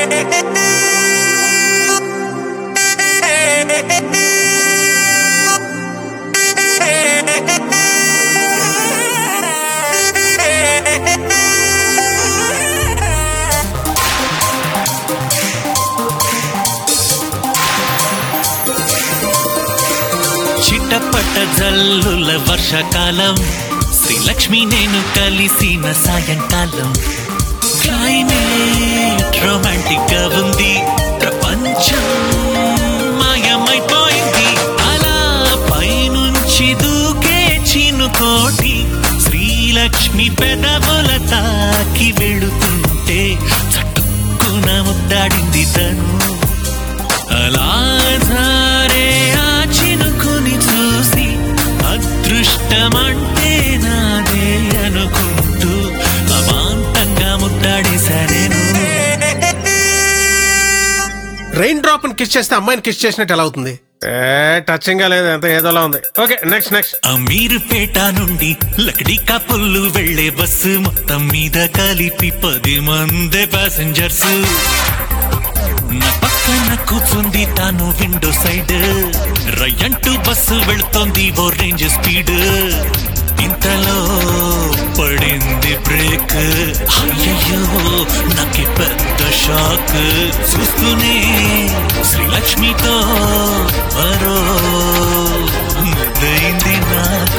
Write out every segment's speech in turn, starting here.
చిట్టపట్ట జల్లుల వర్షాకాలం, శ్రీలక్ష్మి నేను కలిసిన సాయంకాలం. క్లైమేట్ రొమాంటిక్ గా ఉంది, ప్రపంచం మాయమైపోయింది. అలా పైనుంచి దూకే చినుకోటి శ్రీలక్ష్మి పెదవుల తాకి వెళుతుంటే చట్టుకున ముద్దాడింది తను. అలా జారే ఆ చినుకుని చూసి అదృష్టమంటే నాదే అనుకుంటూ అమాంతంగా ముద్దాడేశానేను. రెయిన్ డ్రాప్ కిస్ చేస్తే అమ్మాయిని కిస్ చేసినట్టు ఎలా అవుతుంది? టచింగ్ గా లేదు, ఎంత ఏదోలా ఉంది. Okay, next. అమీర్పేట నుండి లక్డీకా పుల్లు వెళ్లే బస్సు మొత్తం మీద కలిపి 10 మంది ప్యాసింజర్స్. నా పక్కన కూర్చుంది తాను విండో సైడ్, రయ్యంటూ బస్సు వెళుతోంది ఓ రేంజ్ స్పీడ్. ఇంతలో పడింది బ్రేక్, అయ్యయ్యో నాకి పెద్ద షాక్. చూస్తూనే శ్రీలక్ష్మితో మరో ముద్దయింది నాకు.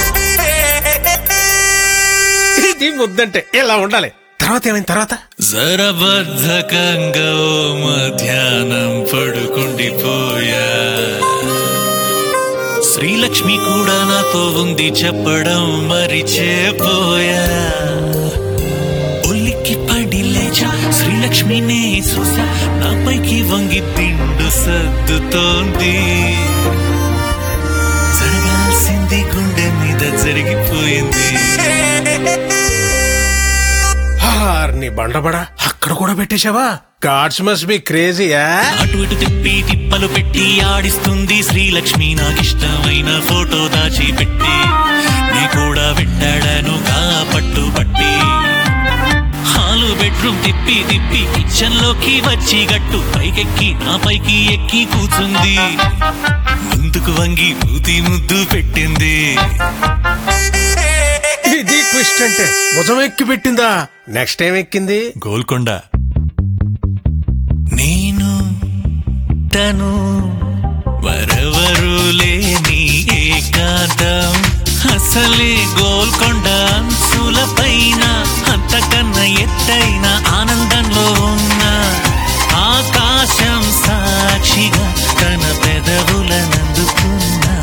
ఇది ముద్దంటే ఇలా ఉండాలి. తర్వాత ఏమైంది? తర్వాత జరబద్ధకంగా మధ్యాహ్నం పడుకుండిపోయా. శ్రీలక్ష్మి కూడా నాతో ఉంది చెప్పడం మరిచేపోయా. ఒలికి పడి లేచా, శ్రీలక్ష్మినే చూసా, నాపైకి వంగి పిండు సర్దుతోంది. జరగాల్సింది గుండె మీద జరిగిపోయింది. నీ బండబడా అక్కడ కూడా పెట్టేశావా? గాడ్స్ మస్ట్ బి క్రేజీయా. అటు ఇటు తిప్పి తిప్పలు పెట్టి ఆడిస్తుంది శ్రీలక్ష్మి, నాకిష్టమైన ఫోటో దాచి పెట్టి. నీ కూడా పెట్టాడను కా పట్టు పట్టి. హాలు బెడ్రూమ్ తిప్పి తిప్పి కిచెన్ లోకి వచ్చి గట్టు పైకెక్కి నా పైకి ఎక్కి కూర్చుంది. ముందుకు వంగి పూతి ముద్దు పెట్టింది. ఇది ట్విస్ట్ అంటే భుజం ఎక్కి పెట్టిందా? నెక్స్ట్ టైం ఎక్కింది గోల్కొండ. నేను తను వరవరు లేని ఏకాంతం, అసలే గోల్కొండ అంచుల పైన అంతకన్నా ఎత్తైన ఆనందంలో ఉన్న ఆకాశం సాక్షిగా తన పెదవులనందుకున్నా.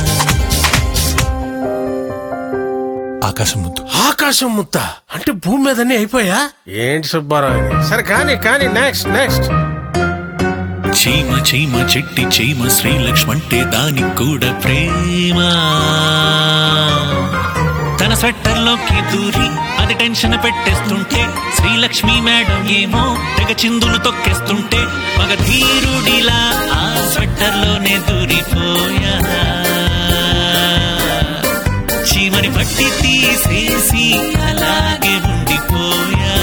ఆకాశం ముద్ద అంటే భూమి మీదనే అయిపోయా? ఏంటి సుబ్బారావు? సరే కానీ నెక్స్ట్. చీమ చీమ చెట్టి చీమ శ్రీలక్ష్మి అంటే దానికి కూడా ప్రేమ. తన స్వెట్టర్లోకి దూరి అది టెన్షన్ పెట్టేస్తుంటే, శ్రీలక్ష్మి మేడం ఏమో తెగ చిందులు తొక్కేస్తుంటే, మగ ధీరుడిలా ఆ స్వెట్టర్లోనే దూరిపోయా. చీమని పట్టి తీసేసి అలాగే ఉండిపోయా.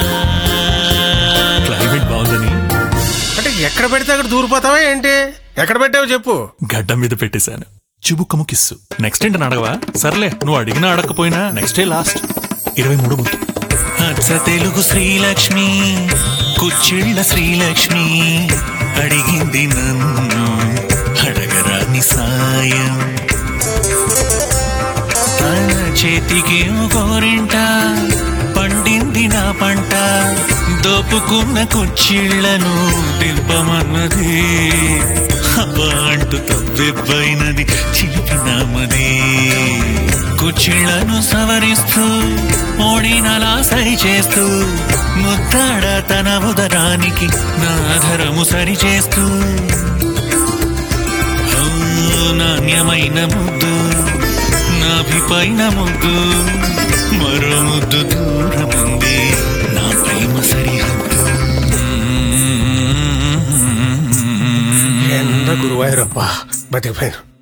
క్లైమేట్ బాగుందని అంటే ఎక్కడ పెడితే అక్కడ దూరిపోతావా ఏంటి? ఎక్కడ పెట్టావు చెప్పు. గడ్డం మీద పెట్టేశాను. చుబుక్కము కిస్సు. నెక్స్ట్ ఏంటని అడగవా? సర్లే, నువ్వు అడిగినా అడగకపోయినా నెక్స్టే లాస్ట్. 23 ముద్దు. అచ్చ తెలుగు శ్రీలక్ష్మి, కుచ్చిళ్ళ శ్రీలక్ష్మి, అడిగింది నన్ను అడగరాని సాయం. తన చేతికి గోరింట పండింది నా పంట, దోపుకున్న కుచ్చిళ్లను దింపమన్నది. అబ్బా అంటూ తవ్వెబ్బైనది చిలిపినామది. కుచ్చిళ్లను సవరిస్తూ ఓడినలా సరి చేస్తూ, ముద్దాడ తన ఉదరానికి నాధరము సరి చేస్తూ, నాణ్యమైన ముద్దు నాభిపైన ముద్దు, మరో ముద్దు దూరముంది నా ప్రేమ సరిహద్దు. ఎంత గురువాయూరప్ప బతికిపోయాను.